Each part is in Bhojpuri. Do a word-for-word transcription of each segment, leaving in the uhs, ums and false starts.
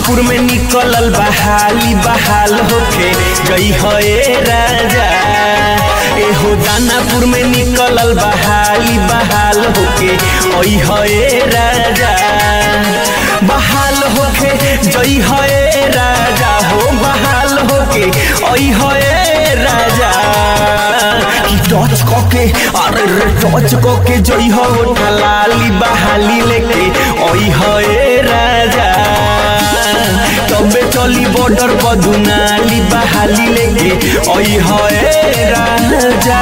हाजीपुर में निकलल बहाली बहाल होके गई है राजा। एहो दानापुर में निकलल बहाली बहाल होके ओई है राजा। बहाल होके जई है राजा हो बहाल होके ओई है राजा। की टच कोके अरे रे टच कोके जई हो ठलाली बहाली लेके ओई है राजा। तबे चली बॉर्डर पर दुनाली बहाली लेके ओई है राजा।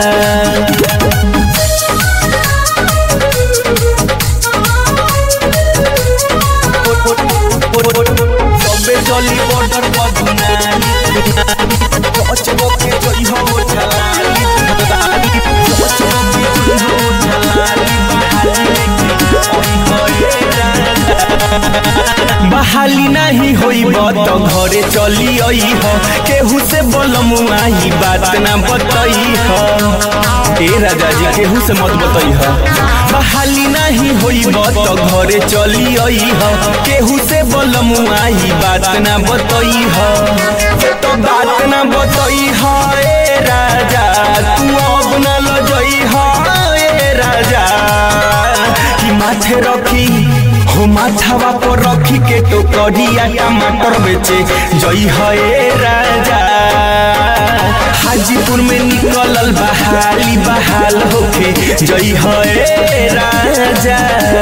तबे चली बॉर्डर पर दुनाली टच कोके जई हो ठलाली टच कोके जई हो ठलाली बहाली लेके ओई है राजा। बहाली नहीं होई तो घरे चली आई हो केहू से बोलमुआ ही बात ना बताई हो। ए राजा जी केहू से मत बताई हो। बहाली नहीं होई तो घरे चली आई हो केहू से बोलमुआ ही बात ना बताई हो। तो बात ना बताई हो ए राजा तू अब ना लजई हो ए राजा। कि माथे रखी हो माथावा पर रखी के तो कढ़िया टमाटर बेचे जई है राजा। हाजीपुर में निकलल बहाली बहाल होके जई है राजा।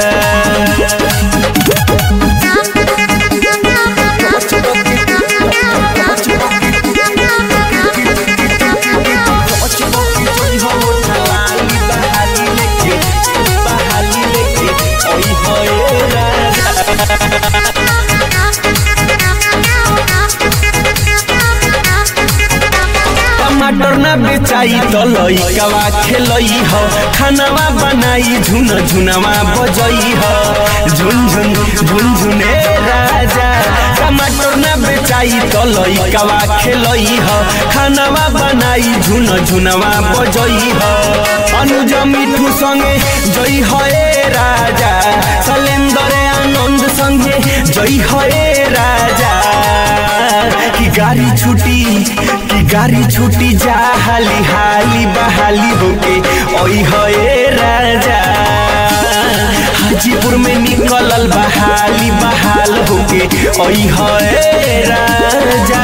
टमाटर ना बेचाई तो लइकावा खेलई हो खानावा बनाई झुन झुनवा बजई हो झुन झुन झुन झुने राजा। टमाटर ना बेचाई तो लइकावा खेलई हो खानावा बनाई झुन झुनवा बजई हो। अनुज मिठू संगे जई है राजा। शैलेंद्र आनंद संगे जई है राजा। की गाड़ी छुटी की गाड़ी छुटी जा हाली हाली बहाली होके ओई है राजा। हाजीपुर में निकलल बहाली बहाल होके ओई है राजा।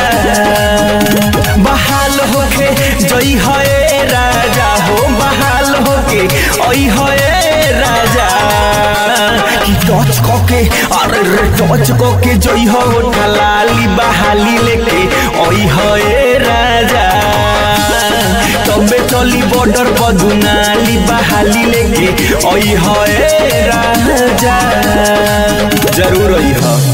बहाल होके जई है राजा हो बहाल होके ओई है राजा। की टच कोके अरे रे टच कोके जई हो ठलाली बहाली लेके ओई है राजा। तबे चली बॉर्डर पर दुनाली बहाली लेके ओई है राजा। जरूर ओई है।